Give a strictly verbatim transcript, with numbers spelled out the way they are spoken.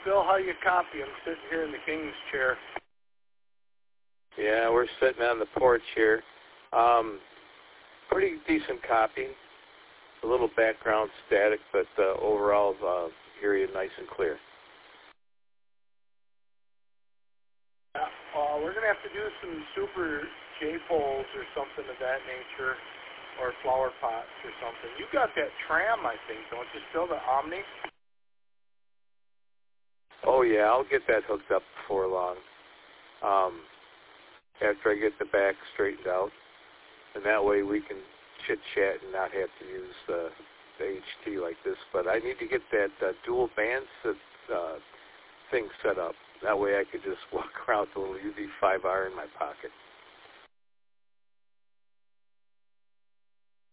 Bill, how you copy? I'm sitting here in the king's chair. Yeah, we're sitting on the porch here. Um, pretty decent copy. A little background static, but uh, overall, uh, hear you nice and clear. Yeah, uh, we're going to have to do some super J-poles or something of that nature, or flower pots or something. You got that tram, I think, don't you? Still the Omni? Oh, yeah, I'll get that hooked up before long. Um, after I get the back straightened out. And that way we can chit-chat and not have to use the, the H T like this. But I need to get that uh, dual band set, uh, thing set up. That way I could just walk around with a little U V five R in my pocket.